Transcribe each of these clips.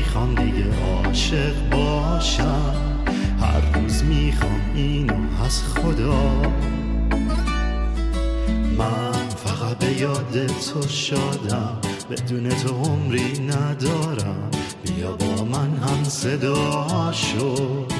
نمیخوام دیگه عاشق باشم، هر روز میخوام اینو از خدا. من فقط به یاد تو شادم، بدون تو عمری ندارم، بیا با من هم صدا شو.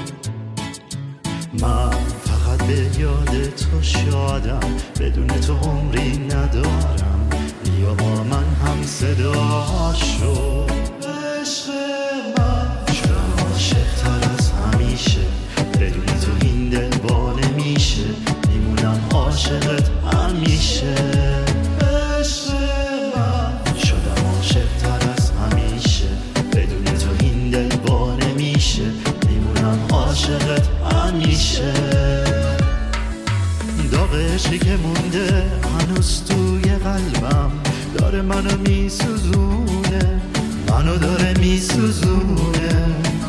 من فقط به یاد تو شادم، بدون تو عمری ندارم، بیا با من هم صدا شو. عشق من شدم عاشق‌تر از همیشه، بدون تو این دل با نمیشه، میمونم عاشقت همیشه. عشق من شدم عاشق‌تر از همیشه، بدون تو این دل با نمیشه، میمونم عاشقت همیشه. داغ عشقی که مونده هنوز توی قلبم، داره منو میسوزونه، منو داره میسوزونه.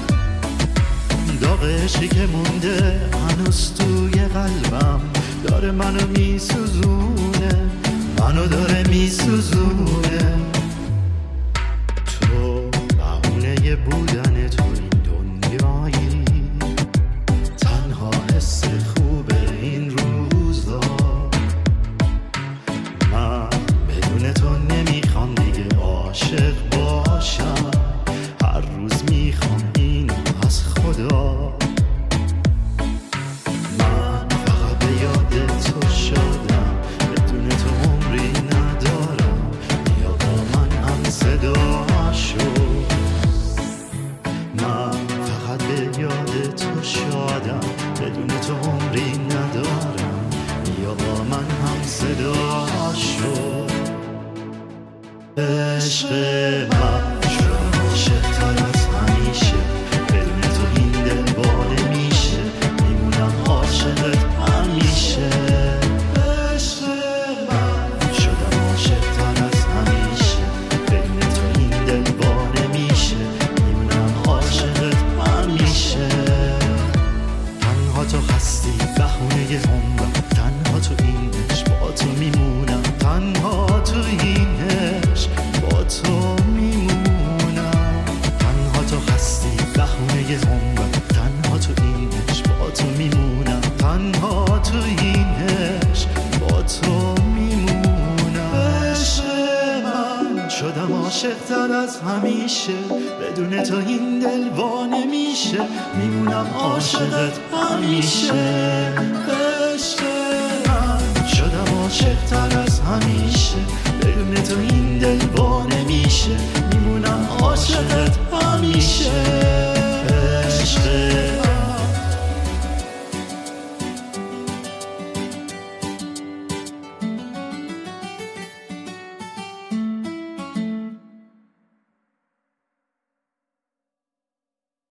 داغ عشقی که مونده هنوز توی قلبم، داره منو میسوزونه، منو داره میسوزونه. تو بهونه بودن تو این دنیایی، تنها حس خوبه این روزا. من بدون تو نمیخوام دیگه عاشق باشم، هر روز میخوام اینو از خدا. من فقط به یاد تو شادم، بدون تو عمری ندارم، بیا با من هم صدا شو. من فقط به یاد تو شادم، بدون تو عمری ندارم، بیا با من هم صدا شو. عشق من شدم عاشق‌تر از همیشه، بدون تو این دل با نمیشه، میمونم عاشقت همیشه. عشق من شدم عاشق‌تر از همیشه، بدون تو این دل با نمیشه، میمونم عاشقت همیشه. تنها تو هستی بهونه عمرم، تنها تو این عشق با تو میمونم، تنها تو این عشق با تو میمونم. تنها تو هستی بهونه عمرم، تنها تو این عشق با تو میمونم، تنها تو این عشق با تو میمونم. عشق من شدم عاشق‌تر از همیشه، بدون تو این دل وا نمیشه، میمونم عاشقت همیشه. عشق من شدم عاشق‌تر از همیشه، بدون تو این دل وا نمیشه، میمونم عاشقت